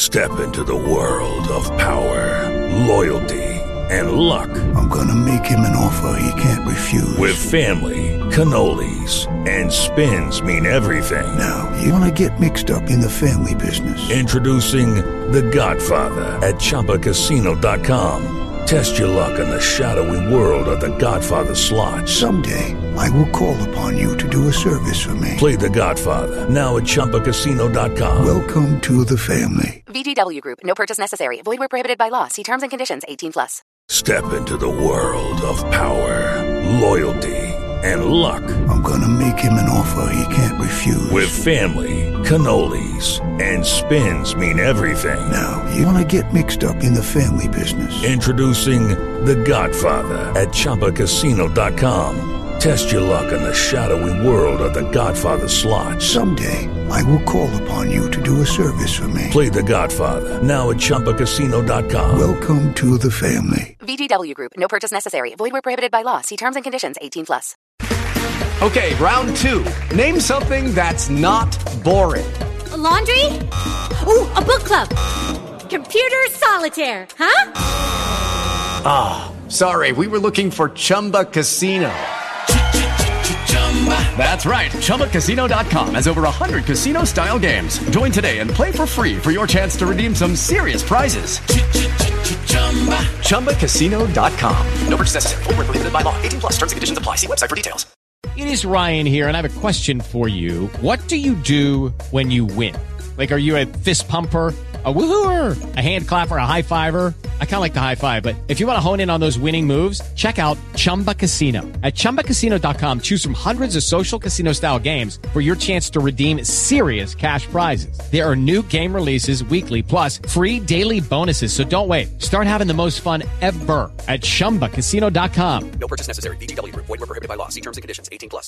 Step into the world of power, loyalty, and luck. I'm gonna make him an offer he can't refuse. With family, cannolis, and spins mean everything. Now, you wanna get mixed up in the family business. Introducing The Godfather at ChumbaCasino.com. Test your luck in the shadowy world of The Godfather slot. Someday, I will call upon you to do a service for me. Play The Godfather now at ChumbaCasino.com. Welcome to the family. VGW Group. No purchase necessary. Void where prohibited by law. See terms and conditions. 18+. Step into the world of power, loyalty, and luck. I'm gonna make him an offer he can't refuse. With family, cannolis, and spins mean everything. Now, you wanna get mixed up in the family business. Introducing The Godfather at ChumbaCasino.com. Test your luck in the shadowy world of The Godfather slot. Someday, I will call upon you to do a service for me. Play The Godfather now at ChumbaCasino.com. Welcome to the family. VGW Group. No purchase necessary. Void where prohibited by law. See terms and conditions. 18+. Okay, round two. Name something that's not boring. A laundry? Ooh, a book club. Computer solitaire, huh? Ah, sorry, we were looking for Chumba Casino. That's right, ChumbaCasino.com has over 100 casino-style games. Join today and play for free for your chance to redeem some serious prizes. ChumbaCasino.com. No purchase necessary. Void where prohibited by law. 18+. Terms and conditions apply. See website for details. It is Ryan here, and I have a question for you. What do you do when you win? Like, are you a fist pumper, a woohooer, a hand clapper, a high fiver? I kind of like the high five, but if you want to hone in on those winning moves, check out Chumba Casino. At ChumbaCasino.com, choose from hundreds of social casino-style games for your chance to redeem serious cash prizes. There are new game releases weekly, plus free daily bonuses, so don't wait. Start having the most fun ever at ChumbaCasino.com. No purchase necessary. VGW Group. Void where prohibited by law. See terms and conditions. 18+.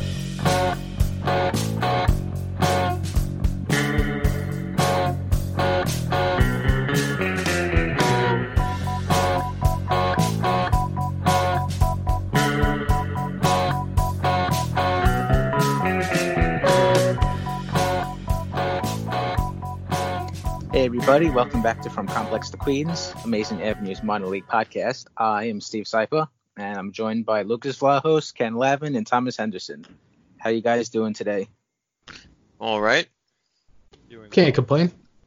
Hey everybody, welcome back to From Complex to Queens, Amazing Avenues Minor League Podcast. I am Steve Seifer, and I'm joined by Lucas Vlahos, Ken Lavin, and Thomas Henderson. How you guys doing today? All right. Can't complain.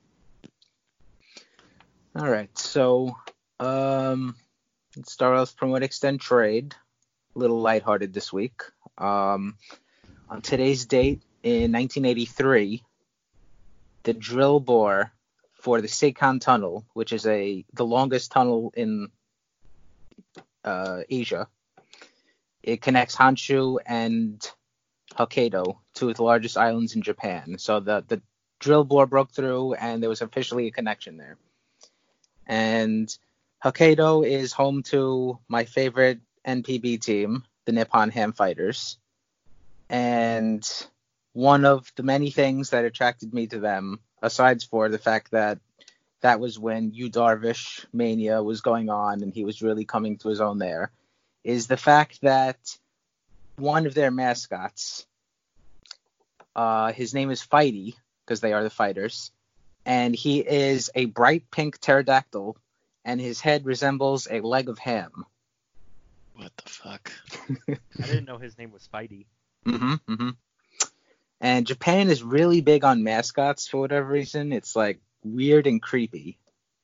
All right, so let's start off Promote Extend Trade. A little lighthearted this week. On today's date in 1983, the drill bore for the Seikhan Tunnel, which is the longest tunnel in Asia. It connects Honshu and Hokkaido, two of the largest islands in Japan. So the drill bore broke through, and there was officially a connection there. And Hokkaido is home to my favorite NPB team, the Nippon Ham Fighters. And one of the many things that attracted me to them, aside for the fact that that was when Yu Darvish mania was going on and he was really coming to his own there, is the fact that one of their mascots, his name is Fighty, because they are the Fighters, and he is a bright pink pterodactyl, and his head resembles a leg of ham. What the fuck? I didn't know his name was Fighty. Mm-hmm. And Japan is really big on mascots for whatever reason. It's like weird and creepy.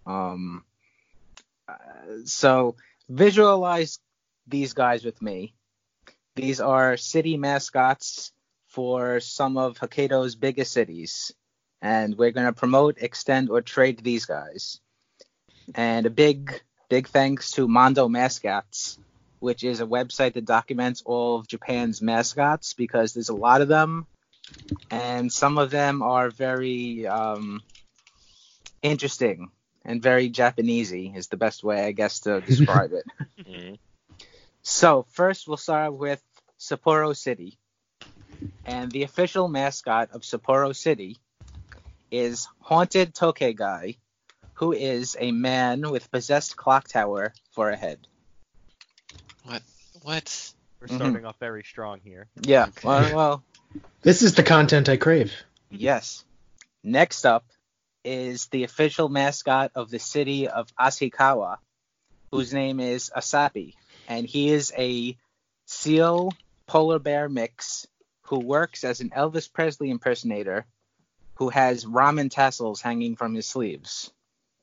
So visualize these guys with me. These are city mascots for some of Hokkaido's biggest cities. And we're going to promote, extend, or trade these guys. And a big thanks to Mondo Mascots, which is a website that documents all of Japan's mascots, because there's a lot of them. And some of them are very interesting and very Japanesey is the best way, I guess, to describe it. Mm-hmm. So first we'll start with Sapporo City. And the official mascot of Sapporo City is Haunted Tokegai, who is a man with possessed clock tower for a head. What? We're starting off very strong here. Yeah, well, This is the content I crave. yes. Next up, is the official mascot of the city of Ashikawa, whose name is Asapi, and he is a seal polar bear mix who works as an Elvis Presley impersonator who has ramen tassels hanging from his sleeves.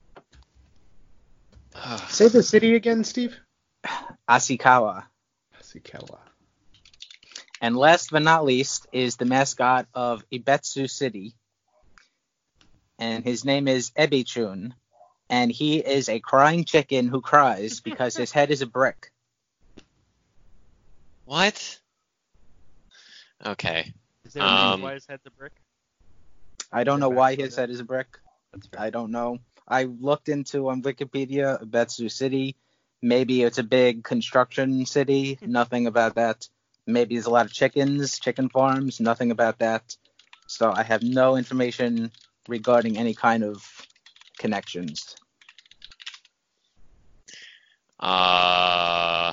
Say the city again, Steve. Ashikawa. Ashikawa. And last but not least is the mascot of Ibetsu City, and his name is Ebichun, and he is a crying chicken who cries because his head is a brick. What? Okay. Is there a reason why his head's a brick? I don't know why his head is a brick. That's fair. I don't know. I looked into on Wikipedia Ibetsu City. Maybe it's a big construction city. Nothing about that. Maybe there's a lot of chickens, chicken farms. Nothing about that. So I have no information regarding any kind of connections. I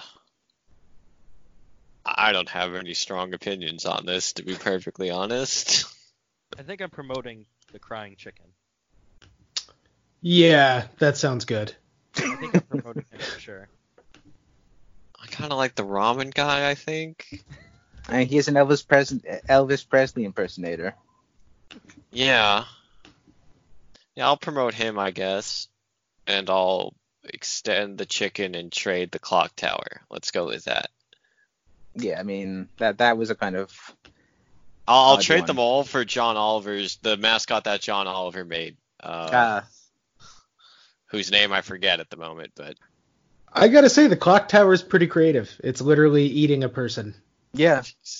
don't have any strong opinions on this, to be perfectly honest. I think I'm promoting the crying chicken. Yeah, that sounds good. I think I'm promoting him for sure. I kind of like the ramen guy, I think. I mean, he's an Elvis Presley impersonator. Yeah. Yeah, I'll promote him, I guess. And I'll extend the chicken and trade the clock tower. Let's go with that. Yeah, I mean, that was a kind of... I'll trade them all for John Oliver's, the mascot that John Oliver made. Whose name I forget at the moment, but... I gotta say, the clock tower is pretty creative. It's literally eating a person. Yeah.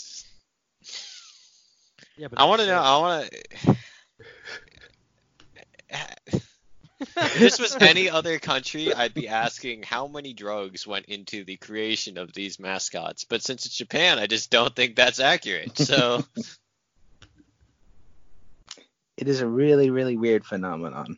Yeah, but I want to know, if this was any other country, I'd be asking how many drugs went into the creation of these mascots. But since it's Japan, I just don't think that's accurate. So it is a really, really weird phenomenon.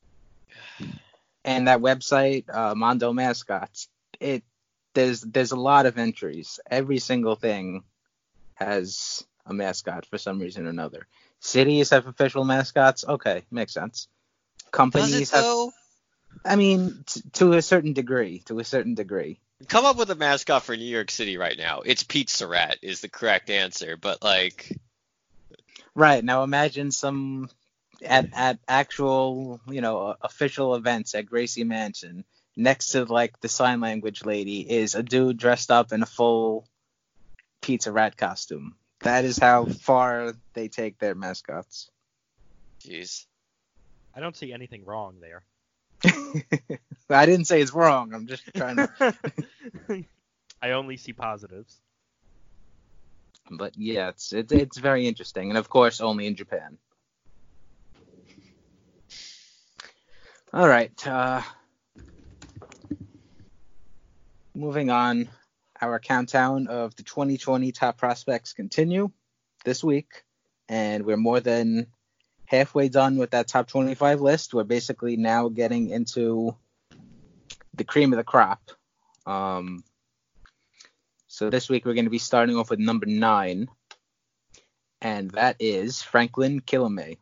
And that website, Mondo Mascots, there's a lot of entries. Every single thing has a mascot for some reason or another. Cities have official mascots. Okay, makes sense. Companies does it, though? I mean, to a certain degree. Come up with a mascot for New York City right now. It's Pizza Rat is the correct answer, but like... Right, now imagine some... At actual, official events at Gracie Mansion, next to, like, the sign language lady is a dude dressed up in a full Pizza Rat costume. That is how far they take their mascots. Jeez. I don't see anything wrong there. I didn't say it's wrong. I'm just trying to... I only see positives. But, yeah, it's very interesting. And, of course, only in Japan. All right. Moving on, our countdown of the 2020 top prospects continue this week, and we're more than halfway done with that top 25 list. We're basically now getting into the cream of the crop. So this week we're going to be starting off with number 9, and that is Franklin Kilome.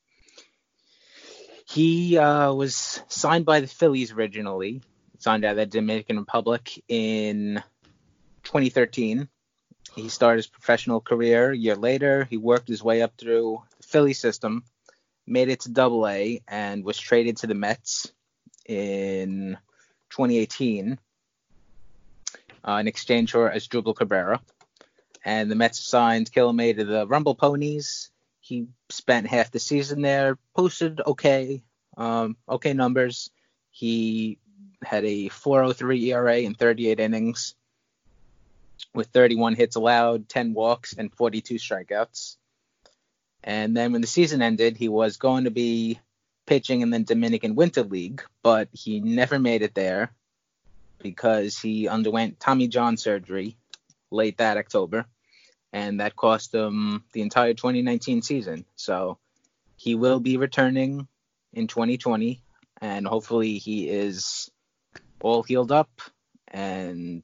He was signed by the Phillies originally, signed out of the Dominican Republic in 2013. He started his professional career a year later. He worked his way up through the Philly system, made it to Double-A, and was traded to the Mets in 2018 in exchange for Asdrubal Cabrera. And the Mets signed Kilome to the Rumble Ponies. He spent half the season there, posted okay numbers. He had a 4.03 ERA in 38 innings with 31 hits allowed, 10 walks, and 42 strikeouts. And then when the season ended, he was going to be pitching in the Dominican Winter League, but he never made it there because he underwent Tommy John surgery late that October. And that cost him the entire 2019 season. So he will be returning in 2020, and hopefully he is all healed up and,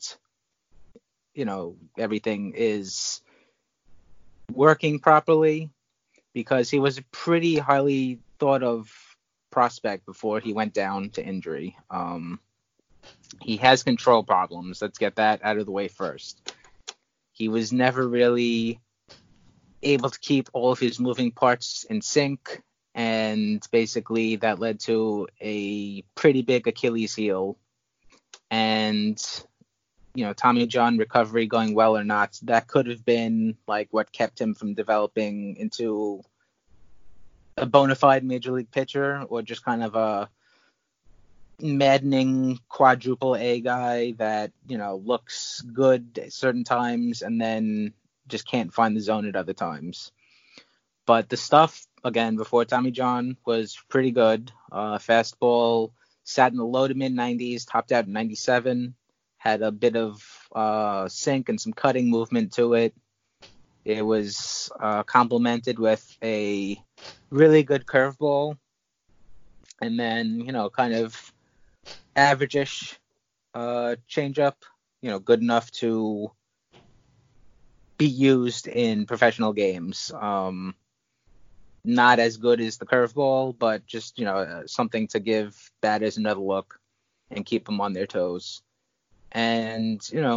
everything is working properly, because he was a pretty highly thought of prospect before he went down to injury. He has control problems. Let's get that out of the way first. He was never really able to keep all of his moving parts in sync, and basically that led to a pretty big Achilles heel. And, Tommy John recovery going well or not, that could have been like what kept him from developing into a bona fide major league pitcher, or just kind of a maddening quadruple A guy that, looks good at certain times and then just can't find the zone at other times. But the stuff, again, before Tommy John was pretty good. Fastball sat in the low to mid 90s, topped out at 97, had a bit of sink and some cutting movement to it. It was complemented with a really good curveball, and then, kind of average-ish changeup, good enough to be used in professional games. Not as good as the curveball, but just, something to give batters another look and keep them on their toes. And,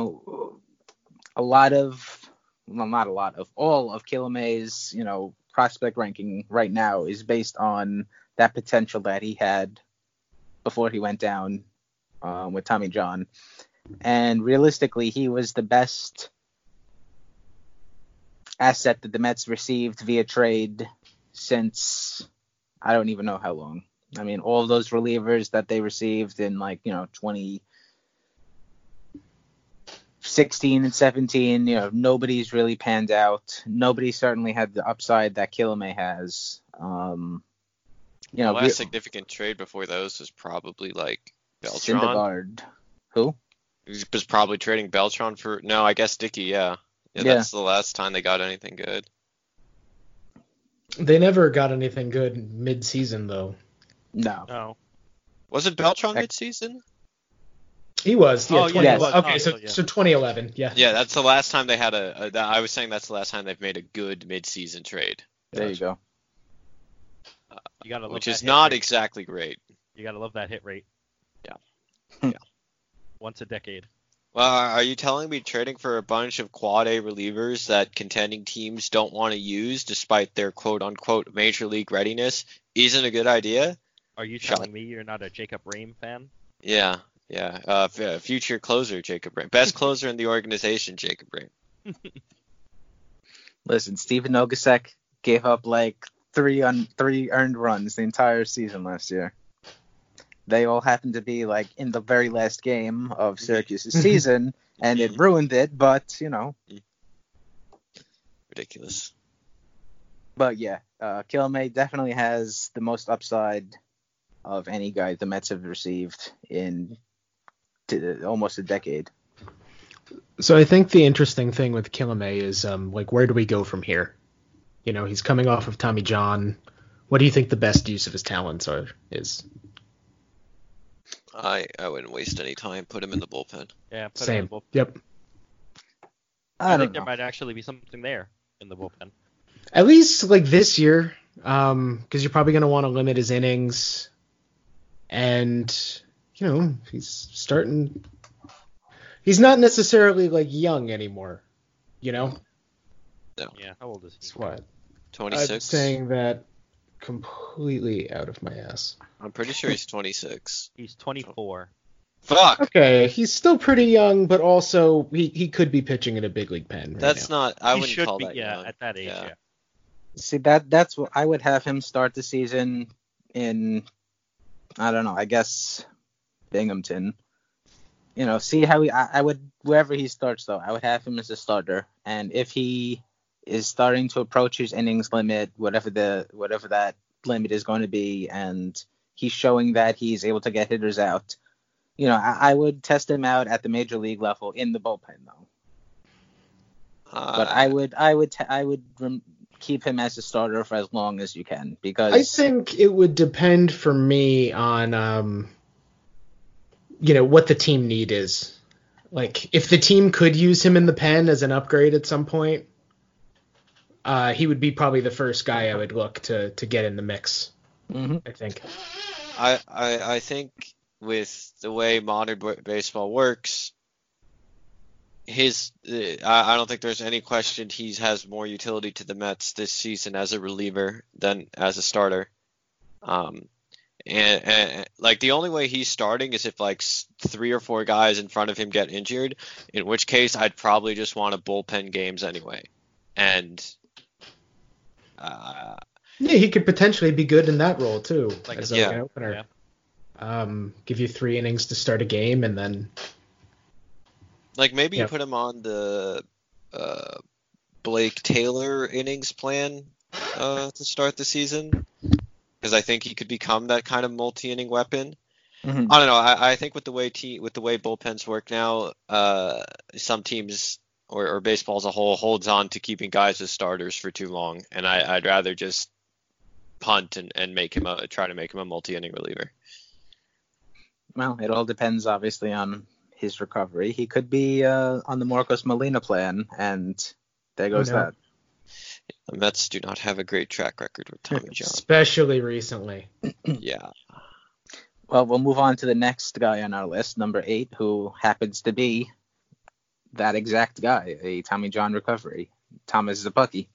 all of Killamay's, prospect ranking right now is based on that potential that he had before he went down with Tommy John. And realistically, he was the best asset that the Mets received via trade since I don't even know how long. I mean, all of those relievers that they received in 2016 and 17, nobody's really panned out. Nobody certainly had the upside that Killamay has. The last significant trade before those was probably Beltran. Syndergaard. Who? He was probably trading Beltran for... No, I guess Dickey, yeah. That's the last time they got anything good. They never got anything good mid-season, though. No. Was it Beltran mid-season? He was, yeah. 2011. Okay, so 2011, yeah. Yeah, that's the last time they had I was saying that's the last time they've made a good mid-season trade. There you go. You gotta love which that is hit not rate. exactly great. You gotta love that hit rate. Yeah. Once a decade. Well, are you telling me trading for a bunch of quad A relievers that contending teams don't want to use despite their quote-unquote major league readiness isn't a good idea? Are you telling me you're not a Jacob Rame fan? Yeah. Future closer, Jacob Rame. Best closer in the organization, Jacob Rame. Listen, Steven Nogasek gave up three earned runs the entire season last year. They all happened to be in the very last game of Syracuse's season, and it ruined it, but, Ridiculous. But yeah, Killamay definitely has the most upside of any guy the Mets have received in almost a decade. So I think the interesting thing with Killamay is, where do we go from here? He's coming off of Tommy John. What do you think the best use of his talents is? I wouldn't waste any time. Put him in the bullpen. Yeah, put Same. him in the bullpen. Yep. I think there might actually be something there in the bullpen. At least this year, because you're probably going to want to limit his innings. And, he's starting... He's not necessarily, young anymore, No. Yeah, how old is he? That's what? 26? I'm saying that completely out of my ass. I'm pretty sure he's 26. He's 24. Fuck! Okay, he's still pretty young, but also he could be pitching in a big league pen right That's now. not... I He wouldn't should call be, that yeah, young. at that age, yeah. See, that's what I would have him start the season in, I don't know, I guess Binghamton. See how I would, wherever he starts though, I would have him as a starter. And if he is starting to approach his innings limit, whatever that limit is going to be, and he's showing that he's able to get hitters out, I would test him out at the major league level in the bullpen though. But I would keep him as a starter for as long as you can, because I think it would depend for me on what the team need is. If the team could use him in the pen as an upgrade at some point, he would be probably the first guy I would look to get in the mix. I think. I think with the way modern baseball works, I don't think there's any question he has more utility to the Mets this season as a reliever than as a starter. And like the only way he's starting is if like 3 or 4 guys in front of him get injured, in which case I'd probably just want to bullpen games anyway. And yeah, he could potentially be good in that role too, like as an opener. Yeah. Give you 3 innings to start a game, and then like maybe you put him on the Blake Taylor innings plan to start the season, because I think he could become that kind of multi-inning weapon. Mm-hmm. I don't know. I think with the way bullpens work now, some teams or baseball as a whole holds on to keeping guys as starters for too long, and I'd rather just punt and make him try to make him a multi-inning reliever. Well, it all depends obviously on his recovery. He could be on the Marcos Molina plan, and there goes that. The Mets do not have a great track record with Tommy John. Especially recently. Yeah. Well, we'll move on to the next guy on our list, number 8, who happens to be that exact guy, a Tommy John recovery, Thomas Szapucki.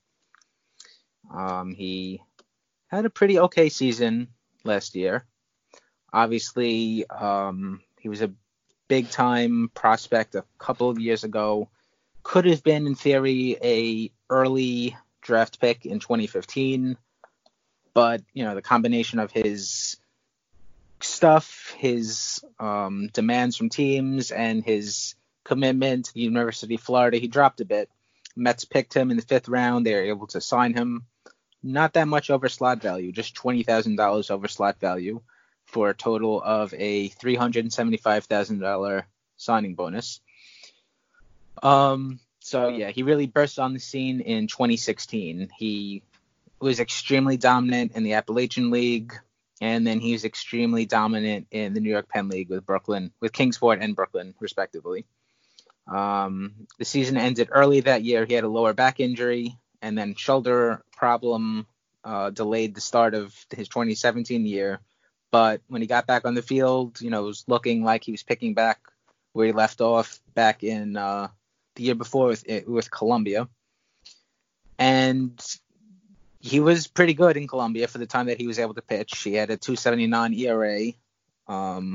He had a pretty okay season last year. Obviously, he was a big-time prospect a couple of years ago. Could have been, in theory, a early draft pick in 2015. But, the combination of his stuff, his demands from teams, and his commitment to the University of Florida, he dropped a bit. Mets picked him in the 5th round. They were able to sign him. Not that much over slot value, just $20,000 over slot value, for a total of a $375,000 signing bonus. He really burst on the scene in 2016. He was extremely dominant in the Appalachian League, and then he was extremely dominant in the New York Penn League with Kingsport and Brooklyn, respectively. The season ended early that year. He had a lower back injury, and then shoulder problem delayed the start of his 2017 year. But when he got back on the field, it was looking like he was picking back where he left off back in the year before with Columbia. And he was pretty good in Columbia for the time that he was able to pitch. He had a 2.79 ERA.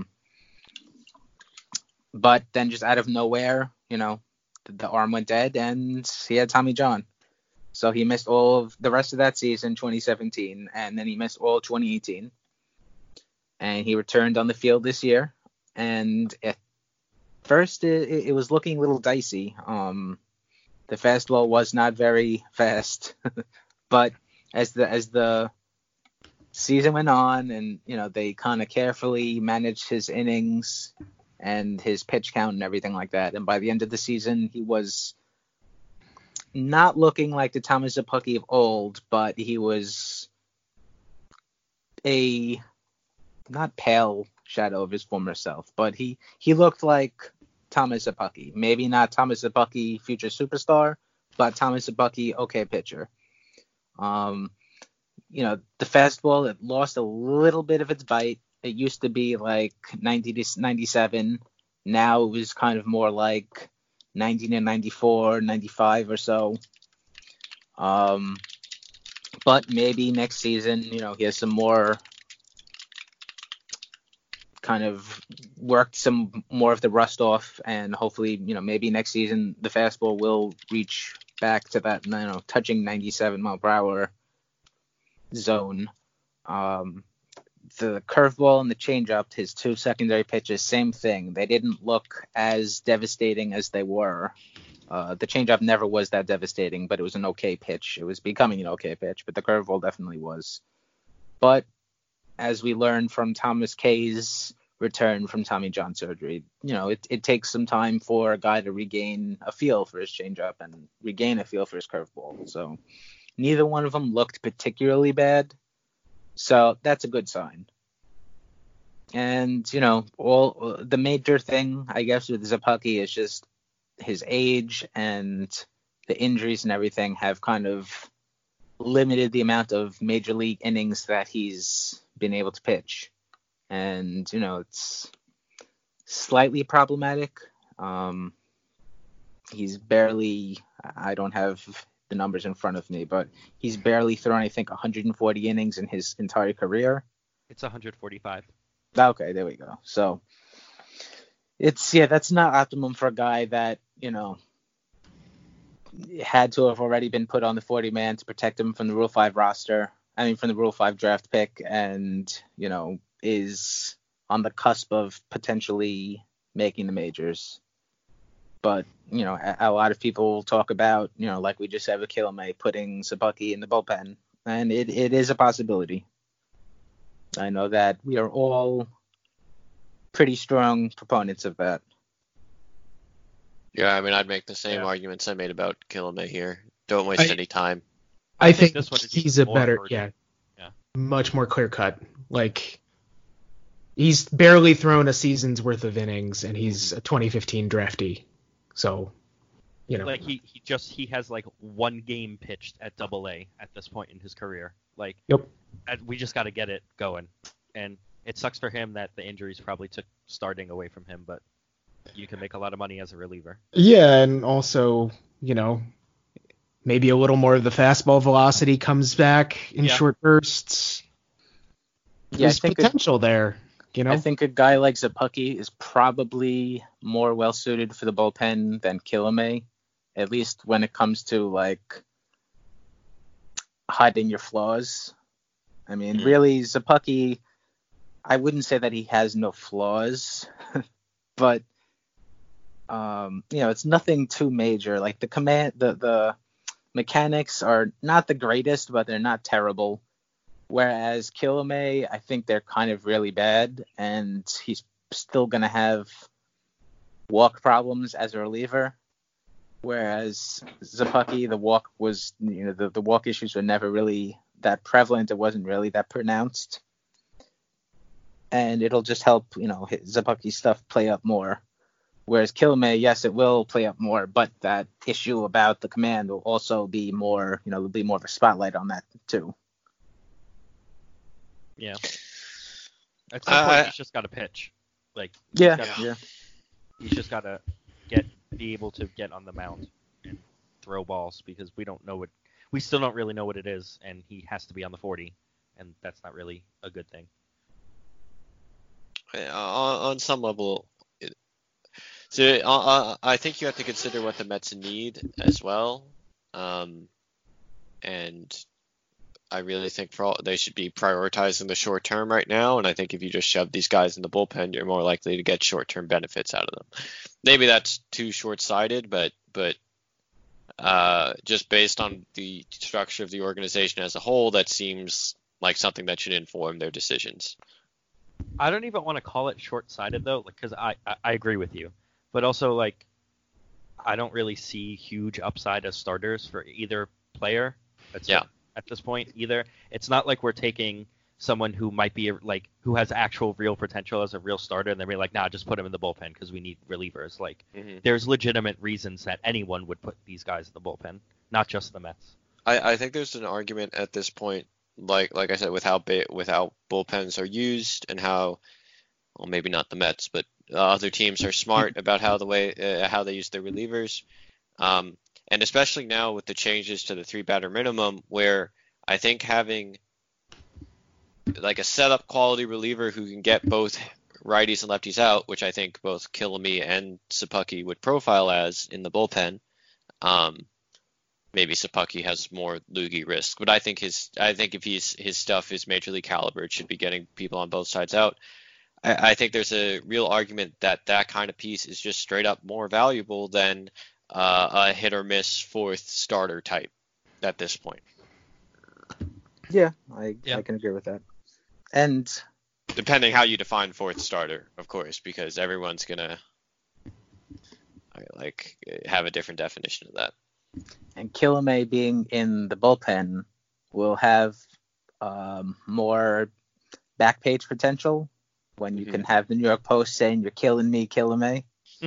But then just out of nowhere, the arm went dead and he had Tommy John. So he missed all of the rest of that season, 2017, and then he missed all 2018. And he returned on the field this year. And at first, it was looking a little dicey. The fastball was not very fast. But as the season went on and, they kind of carefully managed his innings and his pitch count and everything like that. And by the end of the season, he was not looking like the Thomas Szapucki of old, but he was a not pale shadow of his former self, but he looked like Thomas Szapucki. Maybe not Thomas Szapucki, future superstar, but Thomas Szapucki, okay pitcher. The fastball, it lost a little bit of its bite. It used to be like 90 to 97. Now it was kind of more like 90 to 94, 95 or so. But maybe next season, he has some more kind of worked some more of the rust off, and hopefully, maybe next season the fastball will reach back to that, touching 97 mile per hour zone. The curveball and the changeup, his 2 secondary pitches, same thing. They didn't look as devastating as they were. The changeup never was that devastating, but it was an okay pitch. It was becoming an okay pitch, but the curveball definitely was. But as we learned from Thomas K's return from Tommy John surgery, it takes some time for a guy to regain a feel for his changeup and regain a feel for his curveball. So neither one of them looked particularly bad. So that's a good sign. And, all the major thing, I guess, with Szapucki is just his age, and the injuries and everything have kind of limited the amount of major league innings that he's been able to pitch. And, it's slightly problematic. He's barely, I don't have the numbers in front of me, but he's barely thrown, I think, 140 innings in his entire career. It's 145. Okay, there we go. So that's not optimum for a guy that, had to have already been put on the 40-man to protect him from the Rule 5 roster. I mean, from the Rule 5 draft pick, and, is on the cusp of potentially making the majors. But, a lot of people talk about, like we just said with Kilome, putting Szapucki in the bullpen, and it is a possibility. I know that we are all pretty strong proponents of that. Yeah, I mean, I'd make the same arguments I made about Kilome here. Don't waste any time. I think this one he's a better, much more clear cut. Like, he's barely thrown a season's worth of innings, and he's a 2015 draftee. So, like he has like one game pitched at Double-A at this point in his career. Like, yep. We just got to get it going, and it sucks for him that the injuries probably took starting away from him, but you can make a lot of money as a reliever. Yeah, and also, maybe a little more of the fastball velocity comes back in short bursts. There's potential there. I think a guy like Szapucki is probably more well suited for the bullpen than Kilome, at least when it comes to like hiding your flaws. I mean, really, Szapucki, I wouldn't say that he has no flaws, but it's nothing too major. Like the mechanics are not the greatest, but they're not terrible. Whereas Kilome, I think they're kind of really bad, and he's still going to have walk problems as a reliever. Whereas Szapucki, the walk was, the walk issues were never really that prevalent. It wasn't really that pronounced. And it'll just help, Szapucki's stuff play up more. Whereas Kilome, yes, it will play up more, but that issue about the command will also be more, there'll be more of a spotlight on that too. Yeah. At some point, he's just got to pitch. Like, he's just got to be able to get on the mound and throw balls, because we still don't really know what it is, and he has to be on the 40, and that's not really a good thing. On some level, I think you have to consider what the Mets need as well, and I really think they should be prioritizing the short term right now, and I think if you just shove these guys in the bullpen, you're more likely to get short term benefits out of them. Maybe that's too short sighted, but just based on the structure of the organization as a whole, that seems like something that should inform their decisions. I don't even want to call it short sighted though, because I agree with you, but also like I don't really see huge upside as starters for either player. At this point either. It's not like we're taking someone who might be like who has actual real potential as a real starter, and then we're like, nah, just put him in the bullpen because we need relievers. Like, there's legitimate reasons that anyone would put these guys in the bullpen, not just the Mets. I think there's an argument at this point, like I said, with how bullpens are used and how, well, maybe not the Mets, but other teams are smart about how they use their relievers. And especially now with the changes to the 3-batter minimum, where I think having like a setup quality reliever who can get both righties and lefties out, which I think both Kilome and Szapucki would profile as in the bullpen. Maybe Szapucki has more loogie risk, but I think his stuff is major league caliber. It should be getting people on both sides out. I think there's a real argument that kind of piece is just straight up more valuable than a hit or miss fourth starter type at this point. Yeah, I can agree with that. And depending how you define fourth starter, of course, because everyone's gonna have a different definition of that. And Kilome being in the bullpen will have more back page potential when you can have the New York Post saying you're killing me, Kilome.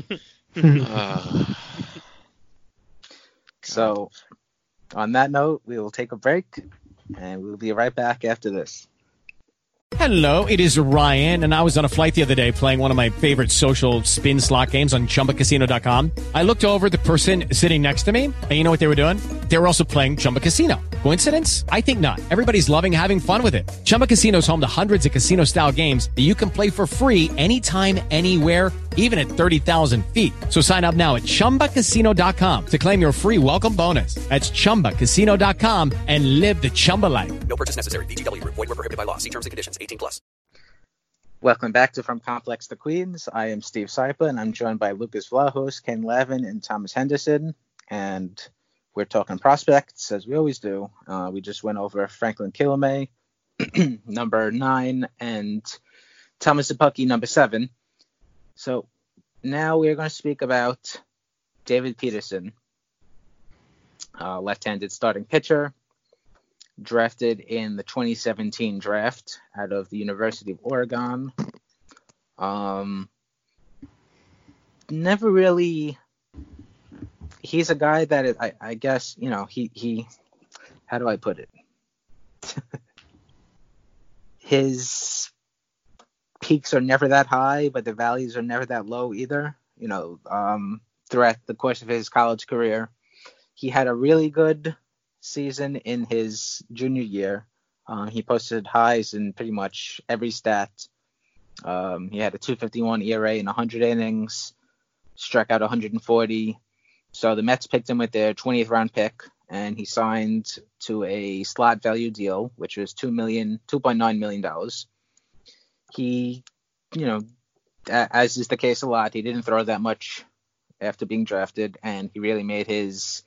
So, on that note, we will take a break, and we'll be right back after this. Hello, it is Ryan, and I was on a flight the other day playing one of my favorite social spin slot games on ChumbaCasino.com. I looked over at the person sitting next to me, and you know what they were doing? They were also playing Chumba Casino. Coincidence? I think not. Everybody's loving having fun with it. Chumba Casino is home to hundreds of casino-style games that you can play for free anytime, anywhere, even at 30,000 feet. So sign up now at ChumbaCasino.com to claim your free welcome bonus. That's ChumbaCasino.com and live the Chumba life. No purchase necessary. VGW. Void where prohibited by law. See terms and conditions. 18+. Welcome back to From Complex to Queens. I am Steve Saipa, and I'm joined by Lucas Vlahos, Ken Lavin, and Thomas Henderson. And we're talking prospects, as we always do. We just went over Franklin Kilome, number 9, and Thomas Szapucki, number 7. So now we're going to speak about David Peterson, left-handed starting pitcher, drafted in the 2017 draft out of the University of Oregon. Never really. He's a guy that I guess, you know, he how do I put it? His peaks are never that high, but the valleys are never that low either. You know, throughout the course of his college career, he had a really good season in his junior year. He posted highs in pretty much every stat. He had a 2.51 ERA in 100 innings, struck out 140. So the Mets picked him with their 20th round pick, and he signed to a slot value deal, which was $2.9 million. He, you know, as is the case a lot, he didn't throw that much after being drafted, and he really made his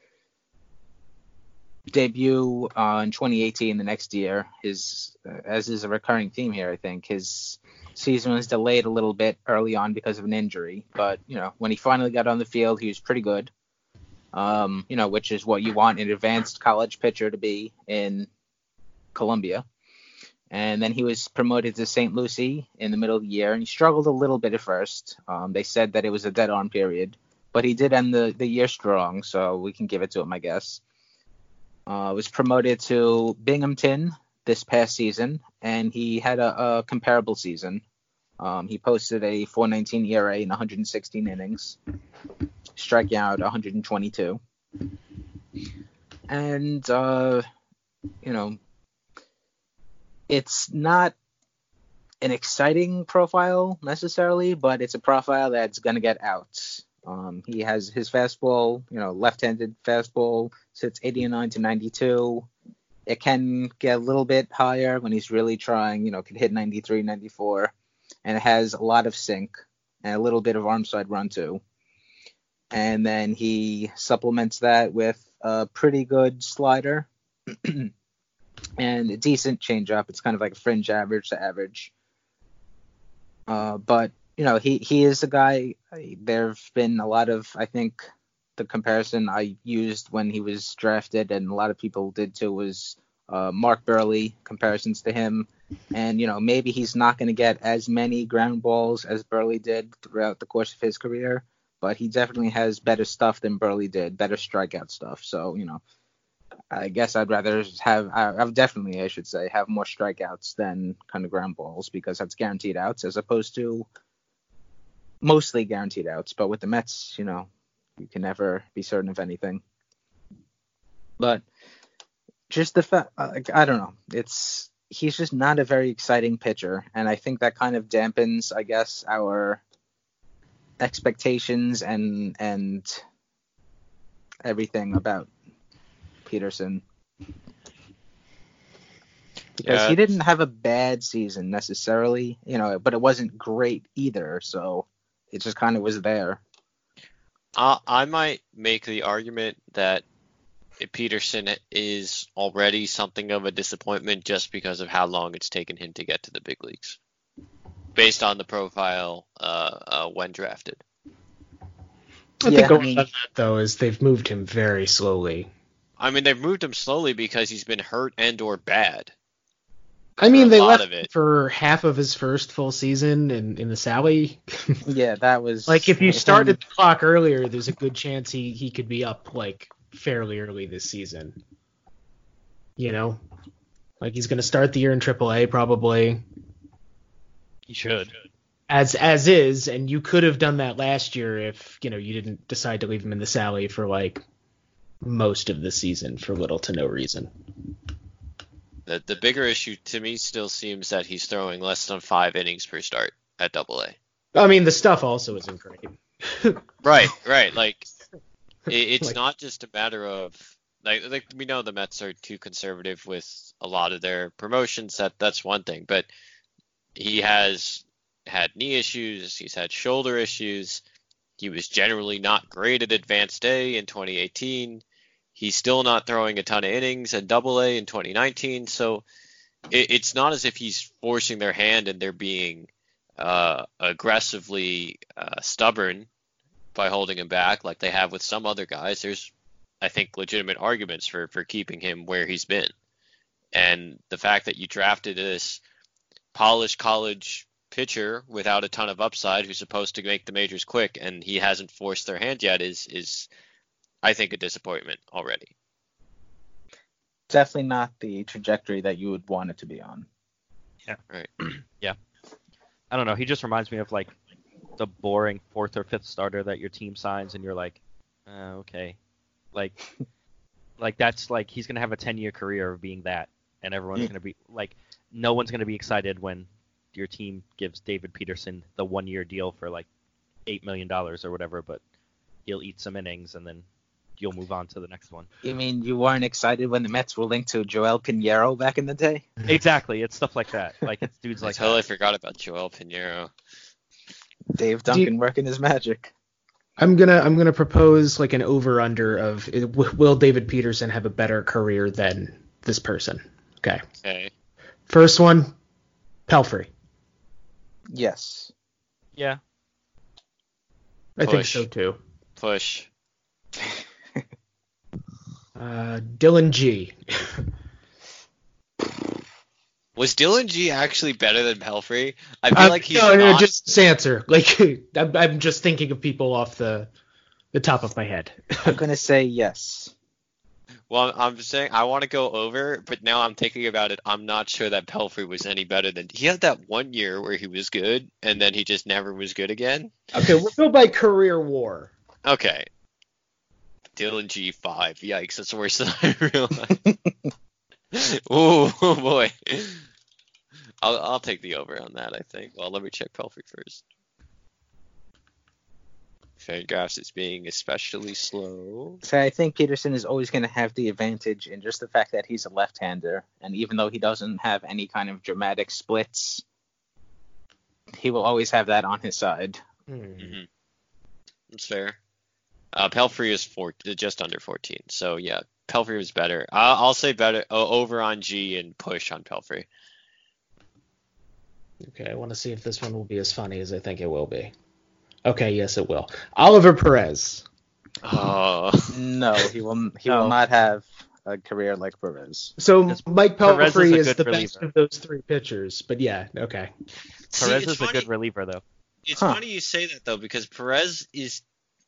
debut in 2018, the next year. As is a recurring theme here, I think his season was delayed a little bit early on because of an injury, but you know, when he finally got on the field, he was pretty good. You know, which is what you want an advanced college pitcher to be in Columbia. And then he was promoted to St. Lucie in the middle of the year, and he struggled a little bit at first. They said that it was a dead arm period, but he did end the year strong, so we can give it to him, I guess. Was promoted to Binghamton this past season, and he had a comparable season. He posted a 4.19 ERA in 116 innings, striking out 122. And, you know, it's not an exciting profile necessarily, but it's a profile that's going to get outs. He has his fastball, you know, left-handed fastball, sits 89 to 92. It can get a little bit higher when he's really trying, you know, could hit 93, 94. And it has a lot of sink and a little bit of arm side run too. And then he supplements that with a pretty good slider and a decent changeup. It's kind of like a fringe average to average. But, you know, he is a guy. There have been a lot of, I think, the comparison I used when he was drafted, and a lot of people did too, was Mark Burley, comparisons to him. And, you know, maybe he's not going to get as many ground balls as Burley did throughout the course of his career, but he definitely has better stuff than Burley did, better strikeout stuff. So, you know, I guess I'd rather have more strikeouts than kind of ground balls, because that's guaranteed outs as opposed to mostly guaranteed outs. But with the Mets, you know, you can never be certain of anything. But just the fact, I don't know, he's just not a very exciting pitcher, and I think that kind of dampens, I guess, our expectations and everything about Peterson. Because he didn't have a bad season necessarily, you know, but it wasn't great either, so it just kind of was there. I might make the argument that Peterson is already something of a disappointment just because of how long it's taken him to get to the big leagues, based on the profile when drafted. I think a lot of that, though, is they've moved him very slowly. I mean, they've moved him slowly because he's been hurt and or bad. I mean, they left him for half of his first full season in the Sally. Yeah, that was... Like, if you started the clock earlier, there's a good chance he could be up, like, fairly early this season. You know? Like, he's going to start the year in AAA, probably. He should. As is, and you could have done that last year if, you didn't decide to leave him in the Sally for like most of the season for little to no reason. The bigger issue to me still seems that he's throwing less than 5 innings per start at AA. I mean, the stuff also isn't great. Right. Like, it's not just a matter of like we know the Mets are too conservative with a lot of their promotions. That's one thing, but he has had knee issues. He's had shoulder issues. He was generally not great at Advanced A in 2018. He's still not throwing a ton of innings at AA in 2019. So it's not as if he's forcing their hand and they're being aggressively stubborn by holding him back like they have with some other guys. There's, I think, legitimate arguments for keeping him where he's been. And the fact that you drafted this polished college pitcher without a ton of upside who's supposed to make the majors quick and he hasn't forced their hand yet is I think a disappointment already. Definitely not the trajectory that you would want it to be on. Yeah. Right. Yeah. I don't know. He just reminds me of like the boring 4th or 5th starter that your team signs and you're like, okay. Like that's like he's going to have a 10-year career of being that. And everyone's going to be like, no one's going to be excited when your team gives David Peterson the 1-year deal for like $8 million or whatever, but he'll eat some innings and then you'll move on to the next one. You mean you weren't excited when the Mets were linked to Joel Pinheiro back in the day? Exactly. It's stuff like that. Like it's dudes like I totally forgot about Joel Pinheiro. Dave Duncan working his magic. I'm gonna propose like an over-under of will David Peterson have a better career than this person? Okay. First one, Pelfrey. Yes. Yeah. I think so too. Push. Dylan G. Was Dylan G actually better than Pelfrey? I feel like he's no, just this answer. Like I'm just thinking of people off the top of my head. I'm gonna say yes. Well, I'm just saying I want to go over, but now I'm thinking about it. I'm not sure that Pelfrey was any better than he had that 1 year where he was good, and then he just never was good again. Okay, we'll go by career WAR. Okay. Dylan G 5. Yikes, that's worse than I realized. Oh boy. I'll take the over on that, I think. Well, let me check Pelfrey first. Fangraphs is being especially slow. So I think Peterson is always going to have the advantage in just the fact that he's a left-hander, and even though he doesn't have any kind of dramatic splits, he will always have that on his side. Mm-hmm. That's fair. Pelfrey is just under 14, so yeah, Pelfrey was better. I'll say better over on G and push on Pelfrey. Okay, I want to see if this one will be as funny as I think it will be. Okay, yes, it will. Oliver Perez. Oh no, he will not have a career like Perez. So Mike Pelfrey is the reliever. best of those three pitchers, but yeah, okay. Perez is a good reliever, though. It's funny you say that though, because Perez is.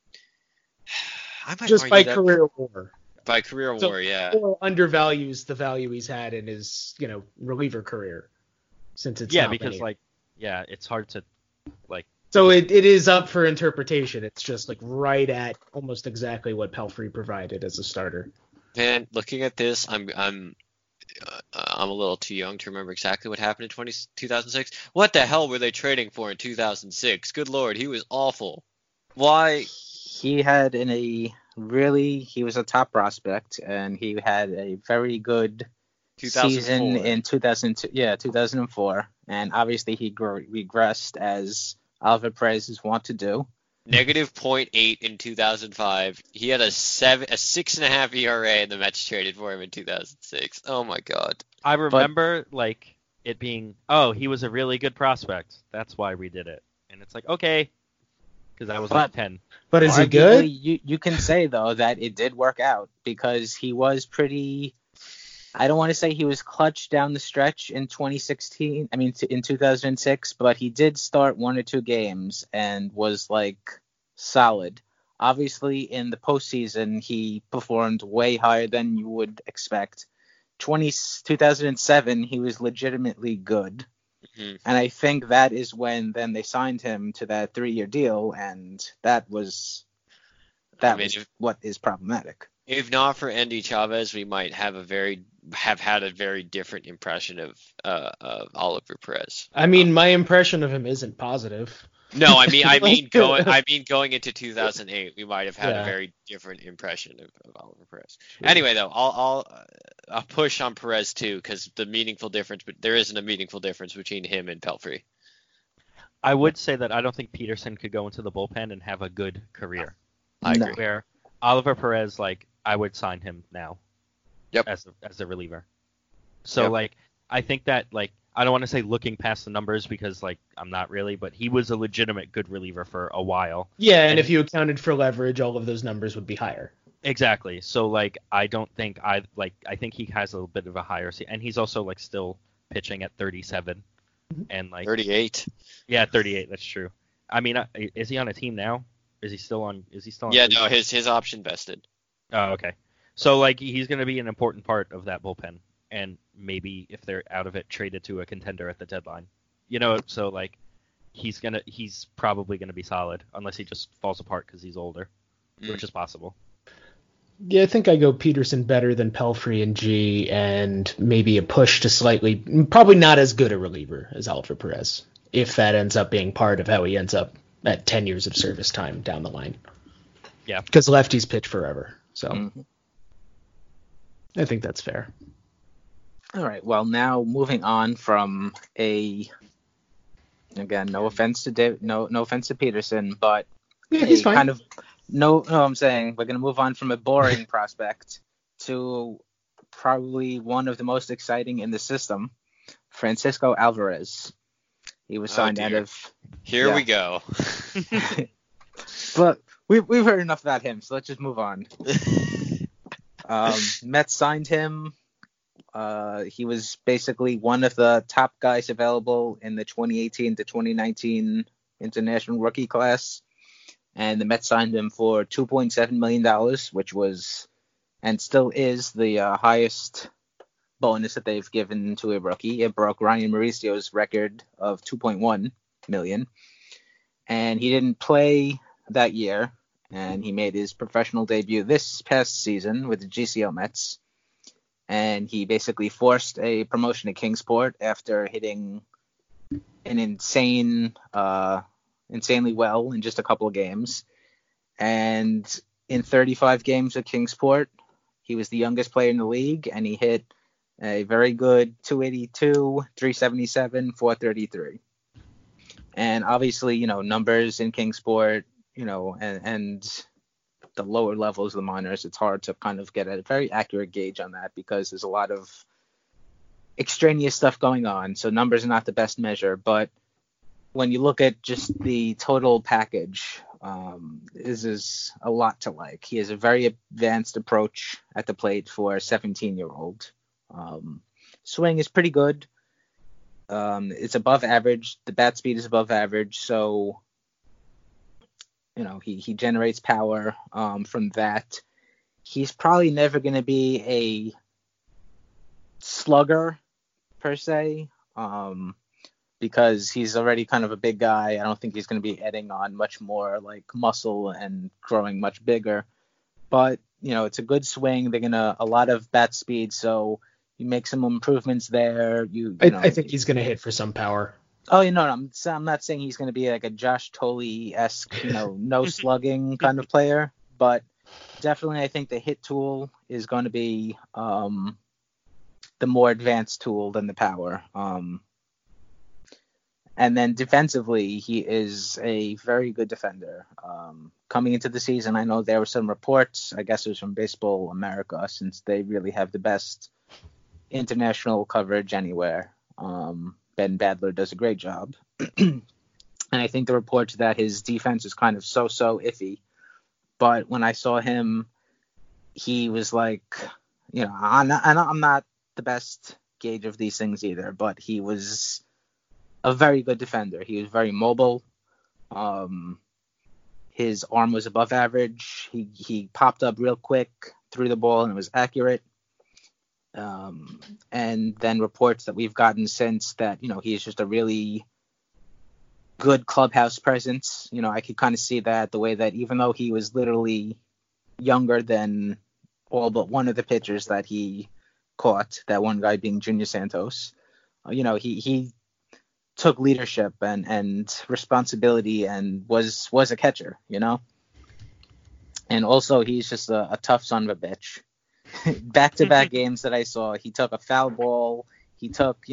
I might just argue by career WAR. By career WAR, yeah. Or undervalues the value he's had in his, reliever career, since it's because it's hard to like. So it is up for interpretation. It's just like right at almost exactly what Pelfrey provided as a starter. Man, looking at this, I'm a little too young to remember exactly what happened in 2006. What the hell were they trading for in 2006? Good Lord, he was awful. Why? He was a top prospect, and he had a very good season in 2004. And obviously he regressed as Oliver Perez is wont to do. Negative .8 in 2005. He had a 6.5 ERA, and the Mets traded for him in 2006. Oh my God. I remember it being, he was a really good prospect. That's why we did it. And it's like, okay, because I was 10. But is he good? You can say though that it did work out because he was pretty. I don't want to say he was clutch down the stretch in 2016. I mean, in 2006, but he did start 1 or 2 games and was solid. Obviously, in the postseason, he performed way higher than you would expect. 2007, he was legitimately good. Mhm. And I think that is when then they signed him to that 3-year deal, and that was what is problematic. If not for Andy Chavez, we might have had a very different impression of Oliver Perez. I mean, my impression of him isn't positive. No, I mean going into 2008, we might have had a very different impression of Oliver Perez. Sure. Anyway, though, I'll push on Perez too, because there isn't a meaningful difference between him and Pelfrey. I would say that I don't think Peterson could go into the bullpen and have a good career. I agree. Where Oliver Perez, I would sign him now. Yep. As a reliever. So I think that I don't want to say looking past the numbers because I'm not really, but he was a legitimate good reliever for a while. Yeah, and if you accounted for leverage, all of those numbers would be higher. Exactly. So I don't think I think he has a little bit of a higher and he's also still pitching at 37 and 38. Yeah, 38. That's true. I mean, is he on a team now? Is he still on? Yeah, no, his option vested. Oh, okay. So he's going to be an important part of that bullpen, and maybe if they're out of it, traded to a contender at the deadline. So he's probably gonna be solid unless he just falls apart because he's older, which is possible. Yeah, I think I go Peterson better than Pelfrey and G, and maybe a push to probably not as good a reliever as Oliver Perez, if that ends up being part of how he ends up at 10 years of service time down the line. Yeah, because lefties pitch forever, so I think that's fair. All right. Well, now moving on from again, no offense to no offense to Peterson, but he's fine. I'm saying we're gonna move on from a boring prospect to probably one of the most exciting in the system, Francisco Alvarez. He was signed out of. Here we go. But we've heard enough about him, so let's just move on. Mets signed him. He was basically one of the top guys available in the 2018 to 2019 international rookie class. And the Mets signed him for $2.7 million, which was and still is the highest bonus that they've given to a rookie. It broke Ryan Mauricio's record of $2.1 million. And he didn't play that year. And he made his professional debut this past season with the GCL Mets. And he basically forced a promotion to Kingsport after hitting an insanely well in just a couple of games. And in 35 games at Kingsport, he was the youngest player in the league, and he hit a very good 282, 377, 433. And obviously, numbers in Kingsport, and the lower levels of the minors, it's hard to kind of get a very accurate gauge on that because there's a lot of extraneous stuff going on. So numbers are not the best measure, but when you look at just the total package, this is a lot to like. He has a very advanced approach at the plate for a 17-year-old. Swing is pretty good. It's above average. The bat speed is above average. So, he generates power from that. He's probably never going to be a slugger per se, because he's already kind of a big guy. I don't think he's going to be adding on much more like muscle and growing much bigger. But, it's a good swing. They're going to a lot of bat speed, so you make some improvements there. I think he's going to hit for some power. Oh, I'm not saying he's going to be like a Josh Tolley-esque, no slugging kind of player, but definitely I think the hit tool is going to be the more advanced tool than the power. And then defensively, he is a very good defender. Coming into the season, I know there were some reports, I guess it was from Baseball America, since they really have the best international coverage anywhere. Ben Badler does a great job. And I think the reports that his defense is kind of so iffy. But when I saw him, he was like, I'm not the best gauge of these things either, but he was a very good defender. He was very mobile. His arm was above average. He popped up real quick, threw the ball, and it was accurate. And then reports that we've gotten since that, he's just a really good clubhouse presence. I could kind of see that the way that even though he was literally younger than all but one of the pitchers that he caught, that one guy being Junior Santos, he took leadership and responsibility and was a catcher, And also he's just a tough son of a bitch. Back-to-back games that I saw, he took a foul ball. He took,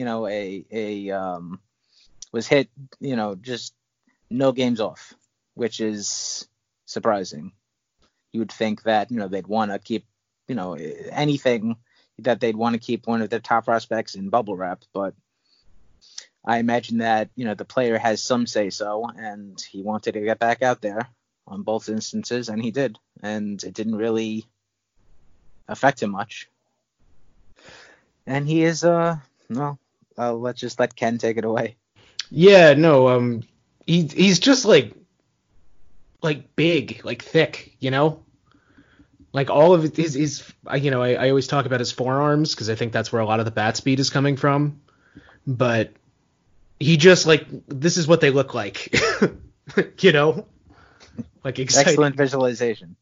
was hit, just no games off, which is surprising. You would think that, they'd want to keep, anything that they'd want to keep one of their top prospects in bubble wrap. But I imagine that, the player has some say-so, and he wanted to get back out there on both instances, and he did. And it didn't really affect him much. And he is, let's just let Ken take it away. Yeah, no, he's just like big, like thick, Like all of his I always talk about his forearms because I think that's where a lot of the bat speed is coming from. But he just this is what they look like, like exciting. Excellent visualization.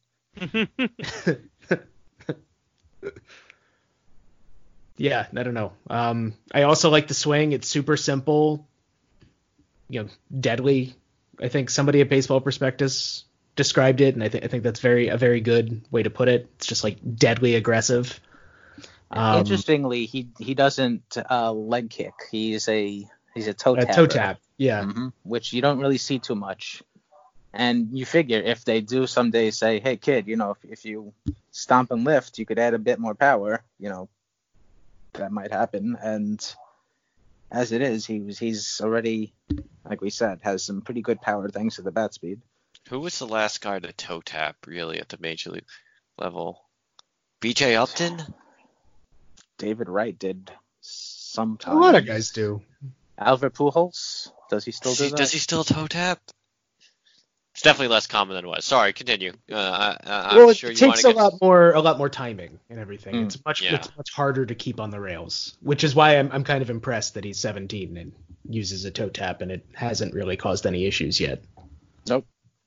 Yeah, I don't know. I also like the swing. It's super simple, deadly. I think somebody at Baseball Prospectus described it, and I think that's a very good way to put it. It's just deadly aggressive. Interestingly, he doesn't leg kick. He's a toe tap. Toe tap, yeah. Mm-hmm. Which you don't really see too much. And you figure if they do someday say, hey kid, if you stomp and lift, you could add a bit more power. That might happen. And as it is, he's already, like we said, has some pretty good power thanks to the bat speed. Who was the last guy to toe tap really at the major league level? BJ Upton? David Wright did sometime. A lot of guys do. Albert Pujols, does he still do that? Does he still toe tap? It's definitely less common than it was. Sorry, continue. Well, it takes a lot more timing and everything. It's much harder to keep on the rails, which is why I'm kind of impressed that he's 17 and uses a toe tap, and it hasn't really caused any issues yet. Nope.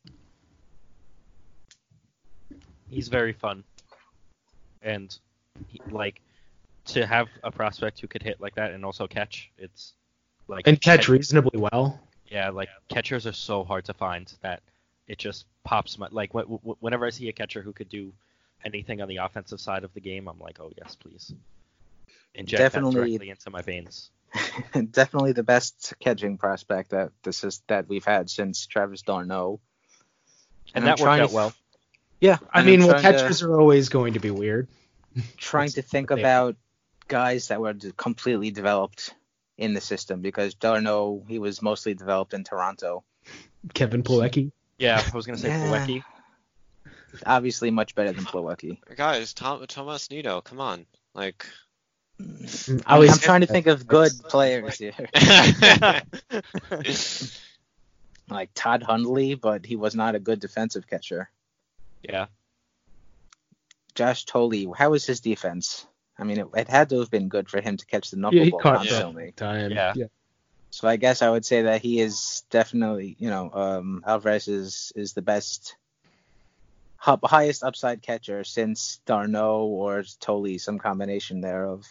He's very fun, and to have a prospect who could hit like that and also catch, it's catch reasonably well. Yeah, catchers are so hard to find that it just pops my whenever I see a catcher who could do anything on the offensive side of the game, I'm like, oh yes, please inject that directly into my veins. Definitely the best catching prospect that we've had since Travis d'Arnaud, and that worked out well. Yeah, I mean, catchers are always going to be weird. Trying to think about guys that were completely developed in the system, because d'Arnaud, he was mostly developed in Toronto. Kevin Plawecki. Yeah, I was going to say Plawecki. Obviously much better than Plawecki. Guys, Tomas Nido, come on. I'm trying to think of good players here. Like Todd Hundley, but he was not a good defensive catcher. Yeah. Josh Tolley, how was his defense? I mean, it had to have been good for him to catch the knuckleball constantly. Yeah. So I guess I would say that he is definitely, Alvarez is the best, highest upside catcher since d'Arnaud or Tolley, some combination thereof.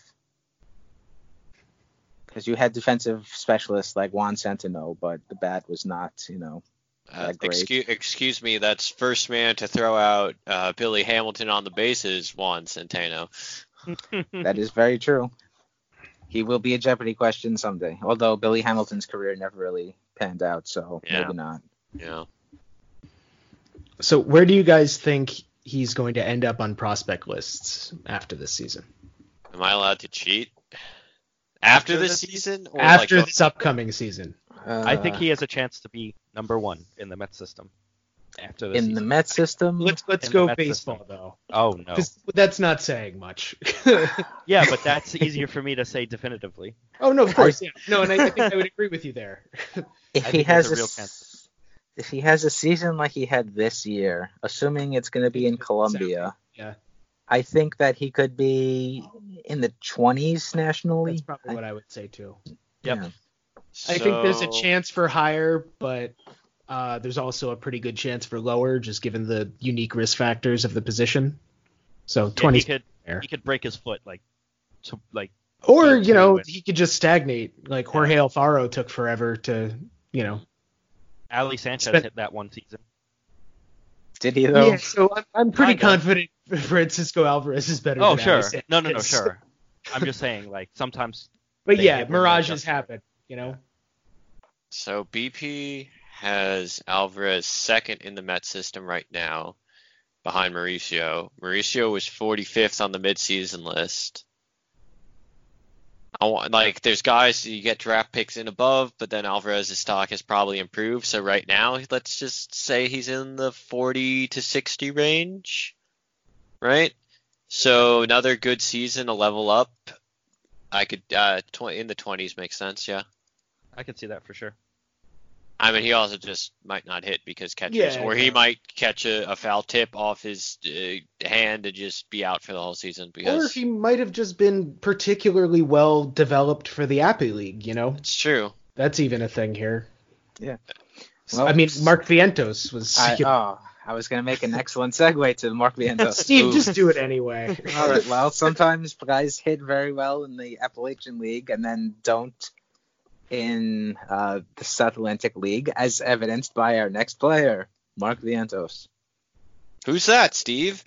Because you had defensive specialists like Juan Centeno, but the bat was not, that great. Excuse me, that's first man to throw out Billy Hamilton on the bases, Juan Centeno. That is very true. He will be a Jeopardy question someday. Although Billy Hamilton's career never really panned out, so maybe not. Yeah. So where do you guys think he's going to end up on prospect lists after this season? Am I allowed to cheat? After this season? Or after this upcoming season. I think he has a chance to be number one in the Mets system. After this season. The Mets system? Let's go baseball, system. Though. Oh, no. That's not saying much. Yeah, but that's easier for me to say definitively. Oh, no, of course. Yeah. No, and I think I would agree with you there. If he has a season like he had this year, assuming it's going to be in Colombia, yeah, I think that he could be in the 20s nationally. That's probably what I would say too. Yep. Yeah. I think there's a chance for higher, but there's also a pretty good chance for lower, just given the unique risk factors of the position. So 20. He could break his foot or he could just stagnate. Like Jorge Alfaro took forever to Ali Sanchez hit that one season. Did he though? Yeah, so I'm pretty confident Francisco Alvarez is better. Oh than sure, Ali Sanchez. no, sure. I'm just saying, like, sometimes. But yeah, mirages happen. So BP has Alvarez second in the Mets system right now, behind Mauricio. Mauricio was 45th on the midseason list. There's guys you get draft picks in above, but then Alvarez's stock has probably improved. So right now, let's just say he's in the 40 to 60 range, right? So another good season, a level up. I could in the 20s makes sense, yeah. I could see that for sure. I mean, he also just might not hit because catchers, he might catch a foul tip off his hand and just be out for the whole season. Or he might have just been particularly well developed for the Appy League, It's true. That's even a thing here. Yeah. Well, I mean, Mark Vientos was... I was going to make an excellent segue to Mark Vientos. Steve, just do it anyway. All right, well, sometimes guys hit very well in the Appalachian League and then don't in the South Atlantic League, as evidenced by our next player, Mark Vientos. Who's that, Steve?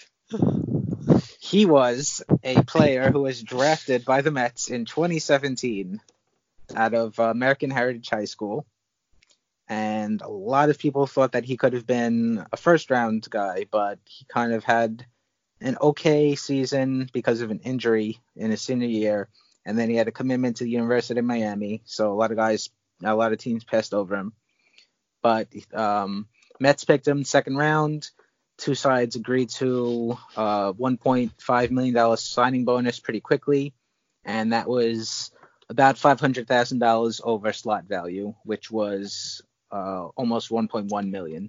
He was a player who was drafted by the Mets in 2017 out of American Heritage High School. And a lot of people thought that he could have been a first-round guy, but he kind of had an okay season because of an injury in his senior year. And then he had a commitment to the University of Miami, so a lot of teams passed over him. But Mets picked him second round. Two sides agreed to $1.5 million signing bonus pretty quickly, and that was about $500,000 over slot value, which was almost $1.1 million.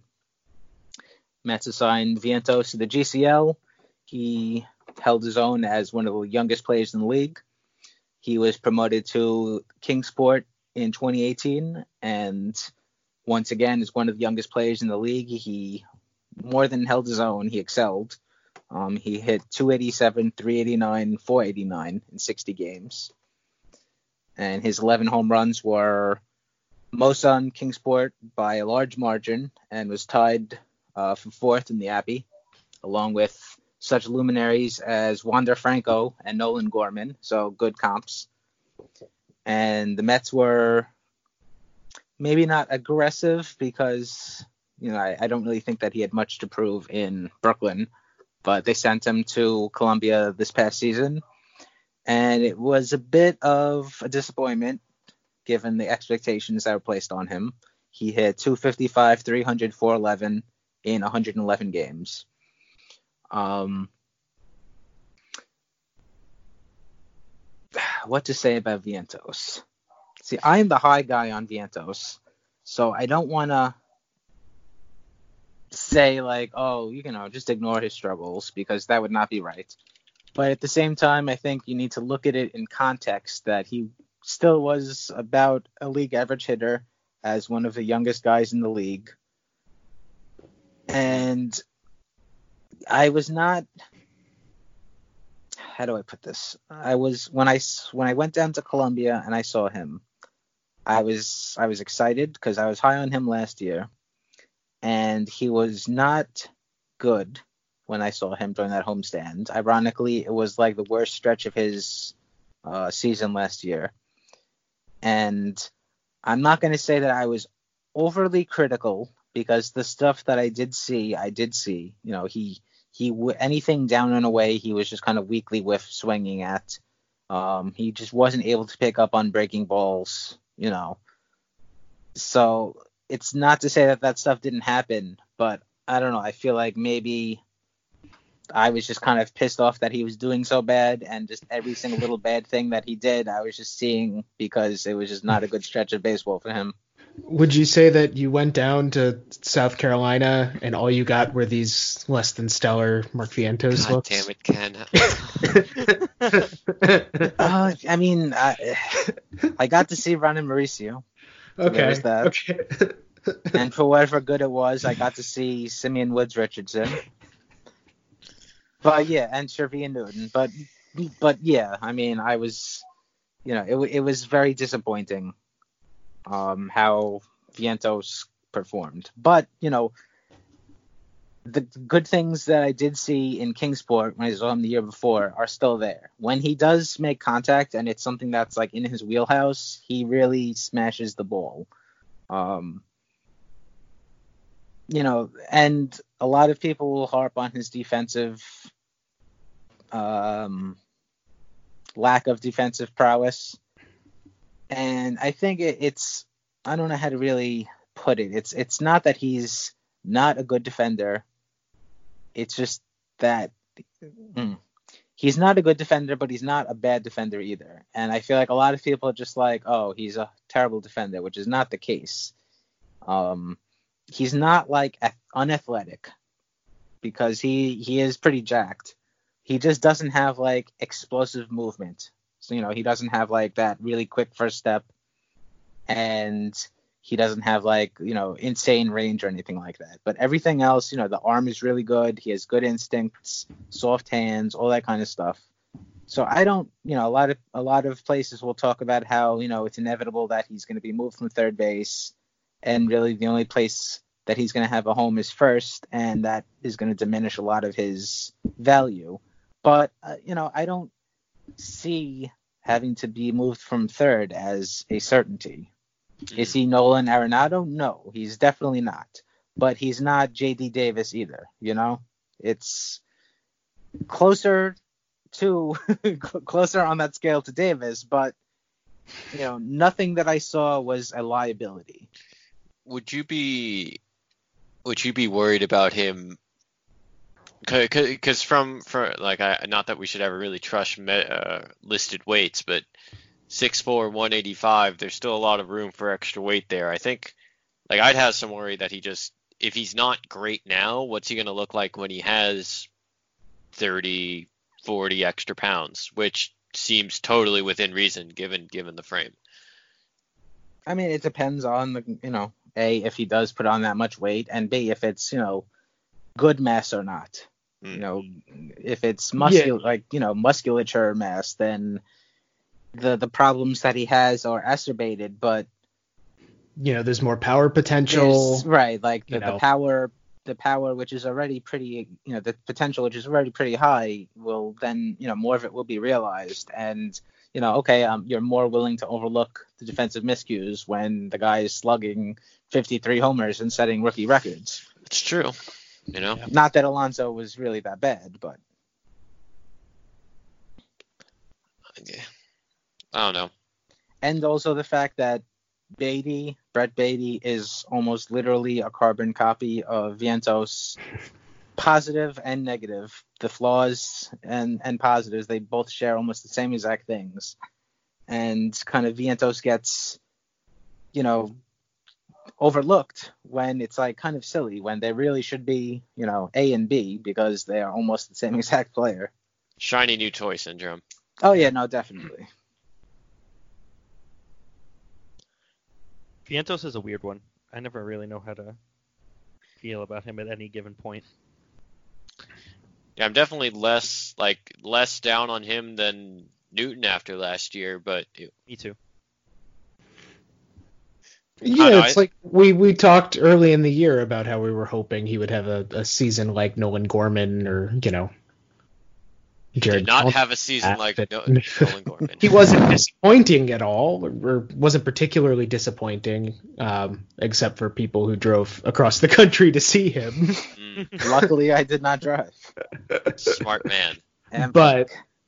Mets assigned Vientos to the GCL. He held his own as one of the youngest players in the league. He was promoted to Kingsport in 2018, and once again is one of the youngest players in the league. He more than held his own. He excelled. He hit 287, 389, 489 in 60 games. And his 11 home runs were most on Kingsport by a large margin and was tied for fourth in the Appy, along with such luminaries as Wander Franco and Nolan Gorman, so good comps. And the Mets were maybe not aggressive because, I don't really think that he had much to prove in Brooklyn, but they sent him to Columbia this past season. And it was a bit of a disappointment given the expectations that were placed on him. He hit 255, 300, 411 in 111 games. What to say about Vientos? See, I am the high guy on Vientos, so I don't want to say just ignore his struggles, because that would not be right. But at the same time, I think you need to look at it in context that he still was about a league average hitter as one of the youngest guys in the league. And I was not, how do I put this? When I went down to Columbia and I saw him, I was excited because I was high on him last year, and he was not good when I saw him during that homestand. Ironically, it was like the worst stretch of his season last year. And I'm not going to say that I was overly critical, because the stuff that I did see. He anything down and away, he was just kind of weakly whiff swinging at. He just wasn't able to pick up on breaking balls, So it's not to say that stuff didn't happen, but I don't know. I feel like maybe I was just kind of pissed off that he was doing so bad, and just every single little bad thing that he did, I was just seeing because it was just not a good stretch of baseball for him. Would you say that you went down to South Carolina and all you got were these less than stellar Mark Vientos looks? God damn it, Ken. I mean, I got to see Ron and Mauricio. Okay. There's that. Okay. And for whatever good it was, I got to see Simeon Woods Richardson. But yeah, and Shervie Newton. But yeah, I mean, I was, it was very disappointing how Vientos performed. But, the good things that I did see in Kingsport when I saw him the year before are still there. When he does make contact and it's something that's like in his wheelhouse, he really smashes the ball. And a lot of people will harp on his defensive lack of defensive prowess. And I think it's I don't know how to really put it. It's not that he's not a good defender. It's just that he's not a good defender, but he's not a bad defender either. And I feel like a lot of people are just like, oh, he's a terrible defender, which is not the case. He's not like unathletic because he is pretty jacked. He just doesn't have like explosive movement. So, he doesn't have like that really quick first step, and he doesn't have like, insane range or anything like that. But everything else, the arm is really good. He has good instincts, soft hands, all that kind of stuff. So I don't, a lot of places will talk about how, it's inevitable that he's going to be moved from third base, and really the only place that he's going to have a home is first, and that is going to diminish a lot of his value. But, I don't see having to be moved from third as a certainty. Is he Nolan Arenado? No, he's definitely not. But he's not J.D. Davis either, It's closer on that scale to Davis, but, nothing that I saw was a liability. Would you be worried about him? Because not that we should ever really trust listed weights, but 6'4", 185, there's still a lot of room for extra weight there. I think, I'd have some worry that if he's not great now, what's he going to look like when he has 30, 40 extra pounds, which seems totally within reason given the frame. I mean, it depends on the, A, if he does put on that much weight, and B, if it's, good mass or not. If it's musculature mass, then the problems that he has are exacerbated, but there's more power potential. Right, like the power which is already pretty, the potential which is already pretty high will then, more of it will be realized, and you're more willing to overlook the defensive miscues when the guy is slugging 53 homers and setting rookie records. It's true. Not that Alonso was really that bad, but I don't know. And also the fact that Brett Beatty is almost literally a carbon copy of Vientos, positive and negative. The flaws and positives, they both share almost the same exact things. And kind of Vientos gets, overlooked when it's like kind of silly, when they really should be, A and B, because they are almost the same exact player. Shiny new toy syndrome. Oh yeah, no, definitely. Vientos is a weird one. I never really know how to feel about him at any given point. Yeah, I'm definitely less down on him than Newton after last year, but me too. Yeah, it's like we talked early in the year about how we were hoping he would have a season like Nolan Gorman or, Jared. Did not have a season like Nolan Gorman. He wasn't disappointing at all, or wasn't particularly disappointing, except for people who drove across the country to see him. Luckily, I did not drive. Smart man. But,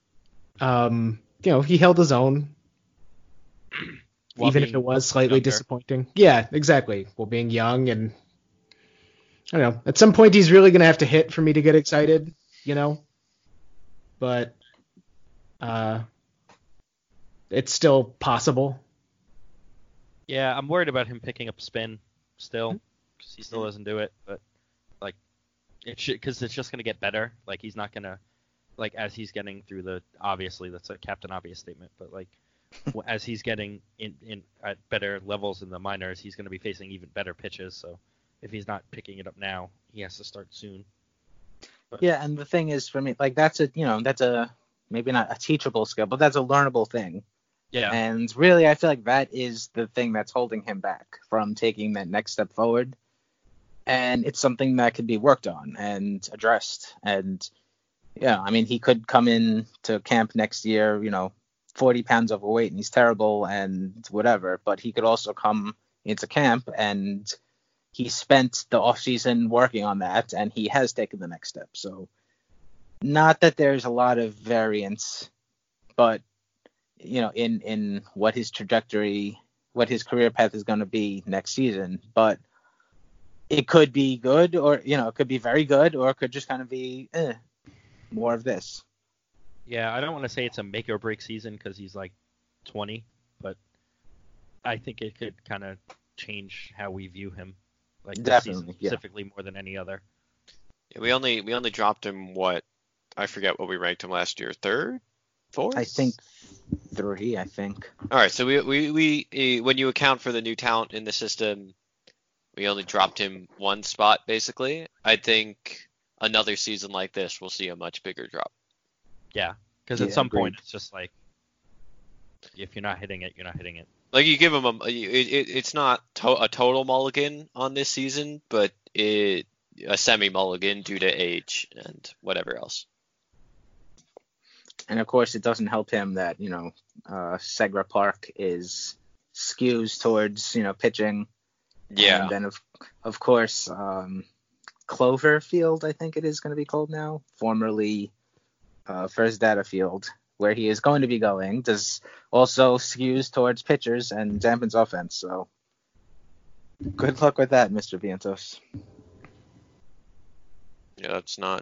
he held his own. Even if it was slightly disappointing. Yeah, exactly. Well, being young, and I don't know. At some point, he's really going to have to hit for me to get excited, But it's still possible. Yeah, I'm worried about him picking up spin still, because he still doesn't do it. But because it's just going to get better. Like, he's not going to like as he's getting through the, obviously that's a Captain Obvious statement, but like as he's getting in at better levels in the minors, he's going to be facing even better pitches. So if he's not picking it up now, he has to start soon. But, yeah, and the thing is, for me, like that's a maybe not a teachable skill, but that's a learnable thing. Yeah. And really, I feel like that is the thing that's holding him back from taking that next step forward. And it's something that could be worked on and addressed. And yeah, I mean, he could come in to camp next year, 40 pounds overweight and he's terrible and whatever, but he could also come into camp and he spent the off season working on that and he has taken the next step. So not that there's a lot of variance, but in what his trajectory, what his career path is going to be next season, but it could be good or, it could be very good or it could just kind of be more of this. Yeah, I don't want to say it's a make or break season because he's like 20, but I think it could kind of change how we view him, like this season specifically more than any other. Yeah, we only dropped him I forget what we ranked him last year, 3rd, 4th? I think 3. I think. All right, so we when you account for the new talent in the system, we only dropped him 1 spot basically. I think another season like this, we'll see a much bigger drop. Yeah, because at some point it's just like, if you're not hitting it, you're not hitting it. Like you give him it's not a total mulligan on this season, but a semi-mulligan due to age and whatever else. And of course, it doesn't help him that Segra Park skews towards pitching. Yeah. And then of course, Cloverfield, I think it is going to be called now, formerly First Data Field, where he is going to be going, does also skews towards pitchers and dampens offense. So good luck with that, Mr. Vientos. Yeah, that's not.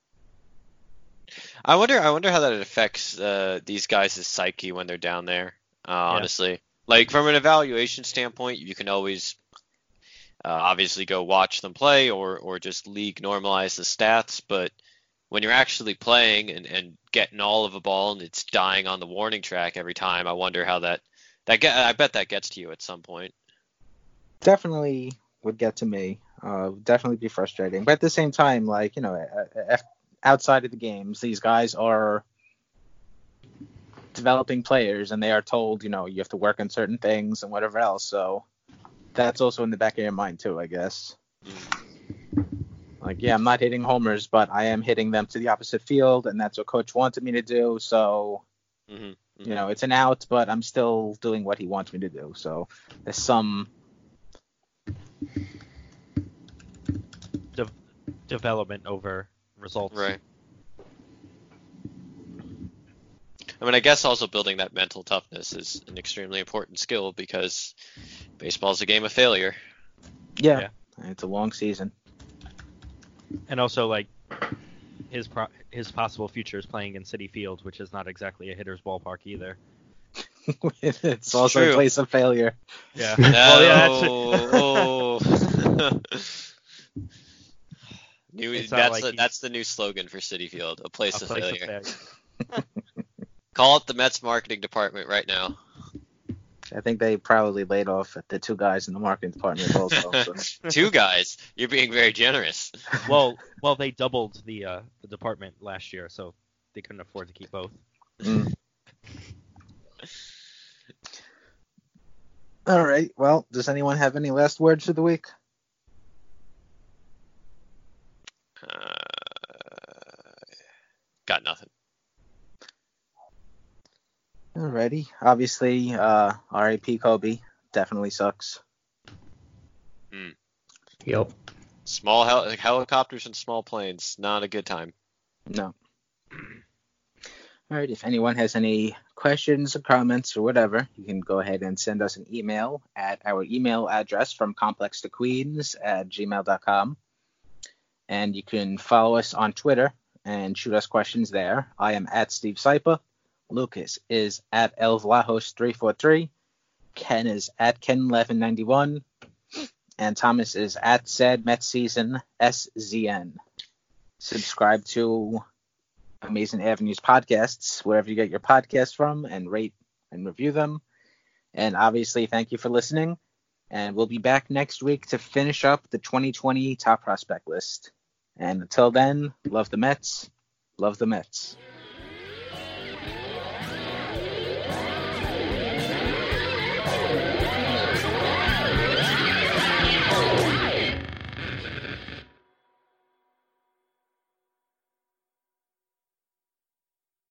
I wonder how that affects these guys' psyche when they're down there. Honestly, like from an evaluation standpoint, you can always obviously go watch them play or just league normalize the stats, but when you're actually playing and getting all of a ball and it's dying on the warning track every time, I wonder how I bet that gets to you at some point. Definitely would get to me. Definitely be frustrating. But at the same time, like, outside of the games, these guys are developing players and they are told, you have to work on certain things and whatever else. So that's also in the back of your mind too, I guess. Like, yeah, I'm not hitting homers, but I am hitting them to the opposite field, and that's what coach wanted me to do. So, it's an out, but I'm still doing what he wants me to do. So there's some development over results. Right. I mean, I guess also building that mental toughness is an extremely important skill because baseball is a game of failure. Yeah. It's a long season. And also, like, his possible future is playing in Citi Field, which is not exactly a hitter's ballpark either. It's also true. A place of failure. Yeah. No. That's the new slogan for Citi Field, a place of failure. Call up the Mets marketing department right now. I think they probably laid off the 2 guys in the marketing department also. So. 2 guys? You're being very generous. Well, they doubled the department last year, so they couldn't afford to keep both. All right. Well, does anyone have any last words for the week? Got nothing. Alrighty. Obviously, R.I.P. Kobe definitely sucks. Yep. Small helicopters and small planes, not a good time. No. Alright, if anyone has any questions or comments or whatever, you can go ahead and send us an email at our email address from complextoqueens@gmail.com. And you can follow us on Twitter and shoot us questions there. I am at Steve Sypa. Lucas is at Elvlajos343. Ken is at Ken1191. And Thomas is at Sad Met Season SZN. Subscribe to Amazing Avenues podcasts, wherever you get your podcasts from, and rate and review them. And obviously, thank you for listening. And we'll be back next week to finish up the 2020 top prospect list. And until then, love the Mets. Love the Mets.